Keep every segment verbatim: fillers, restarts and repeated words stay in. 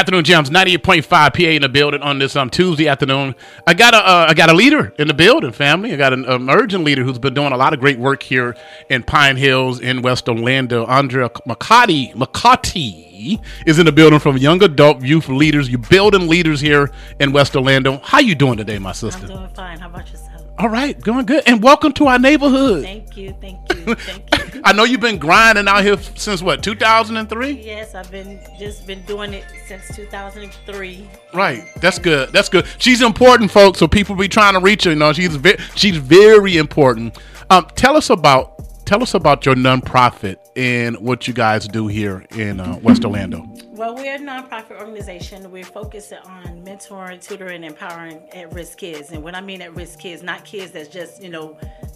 Afternoon Jams, ninety-eight point five P A in the building on this um, Tuesday afternoon. I got a uh, I got a leader in the building, family. I got an emerging leader who's been doing a lot of great work here in Pine Hills in West Orlando. Andrea McCarty, McCarty is in the building from Young Adult Youth Leaders. You're building leaders here in West Orlando. How you doing today, my sister? I'm doing fine. How about yourself? All right, going good. And welcome to our neighborhood. Thank you, thank you, thank you. I know you've been grinding out here since what, two thousand three? Yes, I've been just been doing it since two thousand three. Right, that's good. That's good. She's important, folks. So people be trying to reach her. You know, she's very, she's very important. Um, tell us about tell us about your nonprofit and what you guys do here in uh, West Orlando. Well, we're a nonprofit organization. We're focused on mentoring, tutoring, empowering at-risk kids. And when I mean at-risk kids, not kids that's just, you know,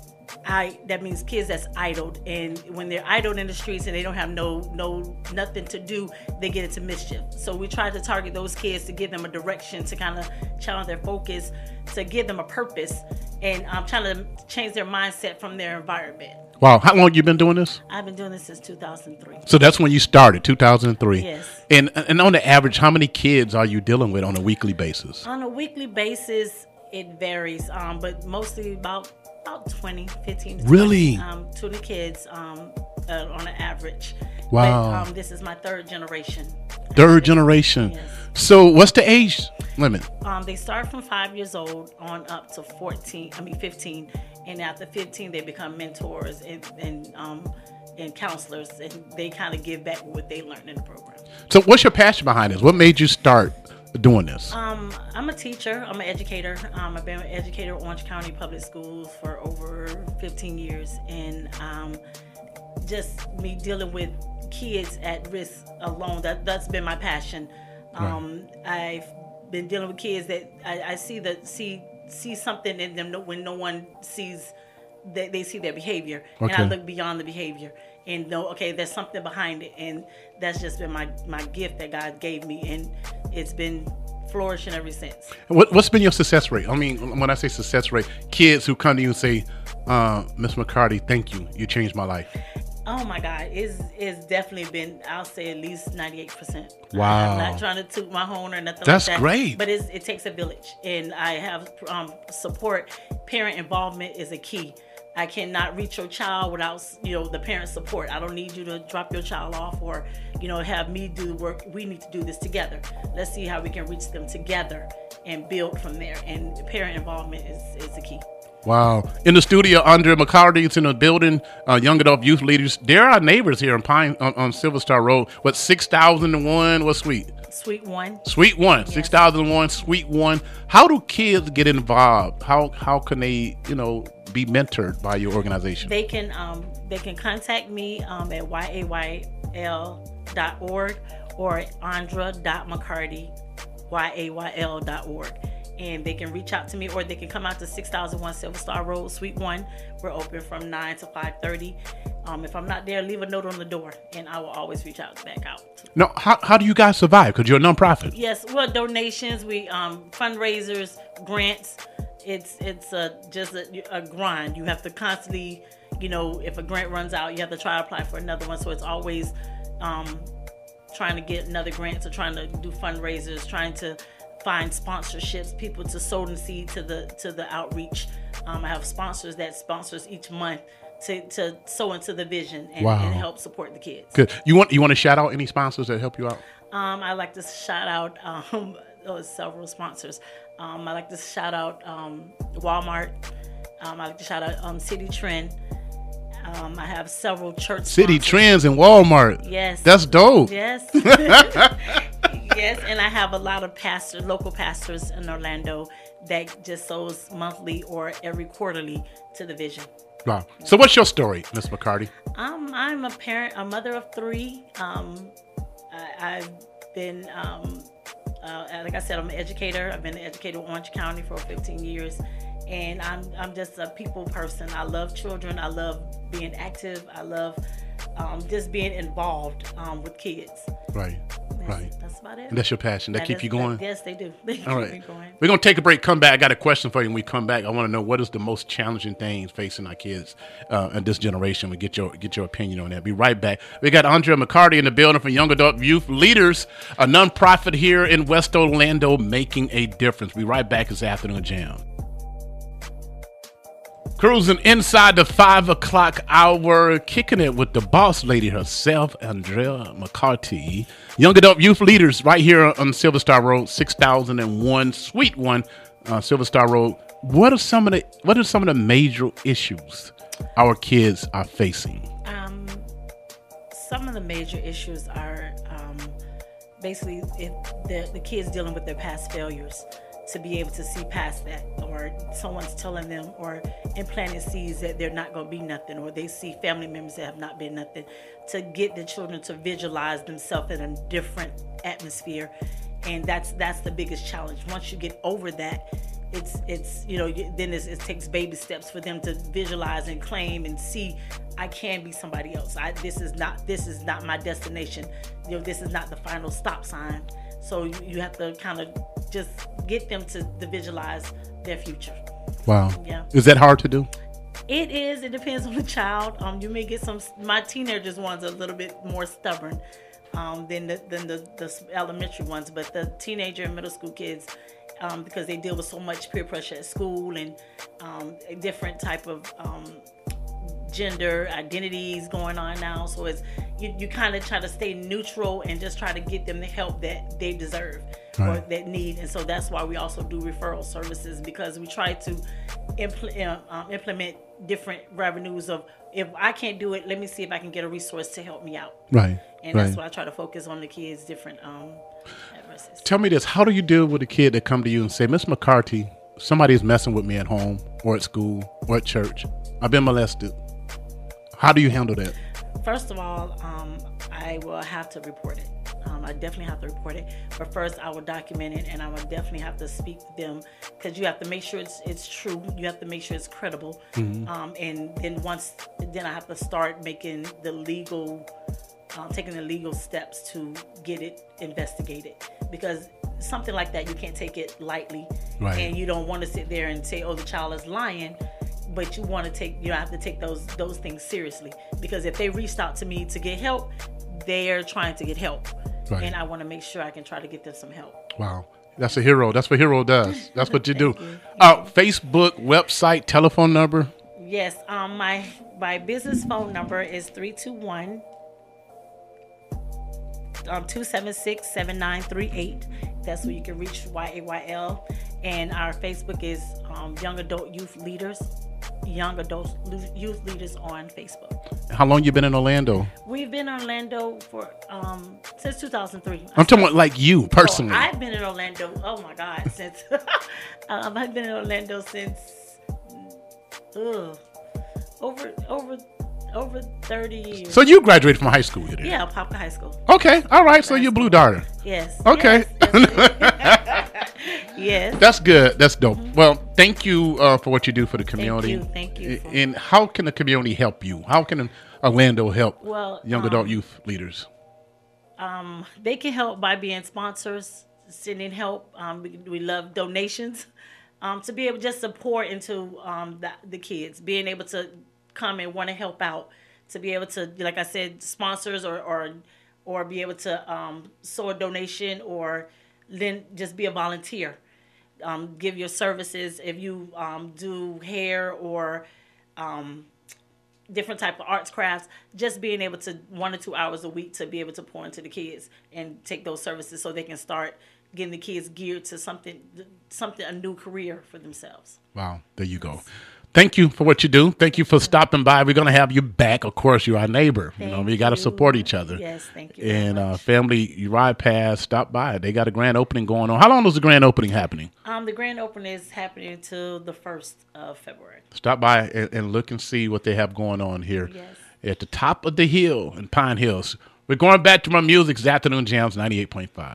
I that means kids that's idled. And when they're idled in the streets and they don't have no no nothing to do, they get into mischief. So we try to target those kids to give them a direction, to kind of challenge their focus, to give them a purpose, and I'm um, trying to change their mindset from their environment. Wow. How long you been doing this? I've been doing this since two thousand three. So that's when you started, two thousand three. Yes. And and on the average, how many kids are you dealing with on a weekly basis? On a weekly basis, it varies, um, but mostly about about twenty, fifteen to really? twenty, um, to the kids um, uh, on an average. Wow. But, um, this is my third generation. Third generation. Yes. So what's the age limit? Um, they start from five years old on up to fourteen, I mean fifteen. And after fifteen, they become mentors and, and, um, and counselors, and they kind of give back what they learned in the program. So what's your passion behind this? What made you start doing this? Um, I'm a teacher. I'm an educator. Um, I've been an educator at Orange County Public Schools for over fifteen years. And um, just me dealing with kids at risk alone, that, that's been my passion. Um, right. I've been dealing with kids that I, I see the see see something in them when no one sees that they see their behavior. Okay. And I look beyond the behavior and know, okay, there's something behind it. And that's just been my, my gift that God gave me. And it's been flourishing ever since. What, what's been your success rate? I mean, when I say success rate, kids who come to you and say, uh, Miss McCarty, thank you. You changed my life. Oh my God, it's, it's definitely been, I'll say at least ninety-eight percent. Wow. I'm not trying to toot my horn or nothing That's like that. That's great. But it's, it takes a village, and I have um, support. Parent involvement is a key. I cannot reach your child without, you know, the parent support. I don't need you to drop your child off or, you know, have me do the work. We need to do this together. Let's see how we can reach them together and build from there. And parent involvement is, is the key. Wow. In the studio, Andrea McCarty is in the building, uh, Young Adult Youth Leaders. They're our neighbors here in Pine on, on Silver Star Road. What, six thousand one? What suite? Suite one. Suite one. Yes. six thousand one, Suite one. How do kids get involved? How how can they, you know, be mentored by your organization? They can um, they can contact me um, at Y A Y L dot org or andrea dot mccarty, Y A Y L dot org. And they can reach out to me, or they can come out to six thousand one Silver Star Road, Suite one. We're open from nine to five thirty. Um, if I'm not there, leave a note on the door, and I will always reach out back out. No, how how do you guys survive? Because you're a nonprofit. Yes, well, donations, we um, fundraisers, grants. It's it's a, just a, a grind. You have to constantly, you know, if a grant runs out, you have to try to apply for another one. So it's always um, trying to get another grant, or trying to do fundraisers, trying to find sponsorships, people to sow the seed to the to the outreach. Um, I have sponsors that sponsors each month to, to sow into the vision and, wow. and help support the kids. Good. You want you want to shout out any sponsors that help you out? Um, I like to shout out um, oh, several sponsors. Um, I like to shout out um, Walmart. Um, I like to shout out um, City Trend. Um, I have several church City sponsors. Trends and Walmart. Yes. That's dope. Yes. Yes, and I have a lot of pastors, local pastors in Orlando that just sows monthly or every quarterly to the vision. Wow. So what's your story, Miss McCarty? Um, I'm a parent, a mother of three. Um, I, I've been, um, uh, like I said, I'm an educator. I've been an educator in Orange County for fifteen years. And I'm I'm just a people person. I love children. I love being active. I love um, just being involved um, with kids. Right. Yeah. That's, Right. That's about it. And that's your passion. That, That keep is- you going? Yes, they do. They keep All me right. going. We're going to take a break, come back. I got a question for you. When we come back, I want to know what is the most challenging things facing our kids uh, in this generation. We get your get your opinion on that. Be right back. We got Andrea McCarty in the building from Young Adult Youth Leaders, a nonprofit here in West Orlando making a difference. Be right back. It's Afternoon Jam. Cruising inside the five o'clock hour, kicking it with the boss lady herself, Andrea McCarty. Young Adult Youth Leaders right here on Silver Star Road, six thousand one, Suite one, uh, Silver Star Road. What are some of the What are some of the major issues our kids are facing? Um, some of the major issues are um, basically if the, the kids dealing with their past failures, to be able to see past that, or someone's telling them or implanting seeds that they're not going to be nothing, or they see family members that have not been nothing, to get the children to visualize themselves in a different atmosphere. And that's that's the biggest challenge. Once you get over that, it's it's you know then it's, it takes baby steps for them to visualize and claim and see, I can be somebody else. I, this is not this is not my destination. You know, this is not the final stop sign. So you, you have to kind of just get them to, to visualize their future. Wow. Yeah. Is that hard to do? It is. It depends on the child. Um, you may get some. My teenagers ones are a little bit more stubborn um, than the than the, the elementary ones, but the teenager and middle school kids, um, because they deal with so much peer pressure at school and um, a different type of um, gender identities going on now. So it's you, you kind of try to stay neutral and just try to get them the help that they deserve. Right. Or that need, and so that's why we also do referral services, because we try to impl- um, implement different revenues of, if I can't do it, let me see if I can get a resource to help me out. Right. And right. that's why I try to focus on the kids' different um, adversities. Tell me this: how do you deal with a kid that come to you and say, "Miss McCarty, somebody's messing with me at home or at school or at church. I've been molested." How do you handle that? First of all, um, I will have to report it. Um, I definitely have to report it. But first, I will document it, and I will definitely have to speak to them, because you have to make sure it's it's true. You have to make sure it's credible. Mm-hmm. Um, and then once, then I have to start making the legal, um, taking the legal steps to get it investigated. Because something like that, you can't take it lightly. Right. And you don't want to sit there and say, "Oh, the child is lying." But you want to take, you have to take those those things seriously, because if they reached out to me to get help, they're trying to get help. Right. And I want to make sure I can try to get them some help. Wow. That's a hero. That's what Hero does. That's what you do. You. Uh, Facebook, website, telephone number? Yes. Um, my, my business phone number is three two one, two seven six, seven nine three eight. That's where you can reach Y A Y L. And our Facebook is um, Young Adult Youth Leaders. Young Adult Youth Leaders on Facebook. How long you been in Orlando? We've been in Orlando for um, since two thousand three. I'm talking about like you personally. Oh, I've been in Orlando. Oh my God, since um, I've been in Orlando since ugh, over over over thirty years. So you graduated from high school here? Yeah, Apopka High School. Okay, all right. So you're Blue Darter. Yes. Okay. Yes. Yes. That's good. That's dope. Mm-hmm. Well, thank you uh, for what you do for the community. Thank you. Thank you. For... And how can the community help you? How can Orlando help well, young um, adult youth leaders? Um, they can help by being sponsors, sending help. Um, we, we love donations um, to be able to just support into um, the, the kids, being able to come and want to help out, to be able to, like I said, sponsors or or, or be able to um, sow a donation, or then just be a volunteer. Um, give your services if you um, do hair or um, different type of arts crafts. Just being able to one or two hours a week to be able to pour into the kids and take those services so they can start getting the kids geared to something, something a new career for themselves. Wow, there you go. Thank you for what you do. Thank you for stopping by. We're going to have you back. Of course, you're our neighbor. Thank you know, we got to support each other. Yes, thank you. And uh, family, you ride past, stop by. They got a grand opening going on. How long is the grand opening happening? Um, the grand opening is happening until the first of February. Stop by and, and look and see what they have going on here. Yes. At the top of the hill in Pine Hills. We're going back to my music. It's Afternoon Jams ninety-eight point five.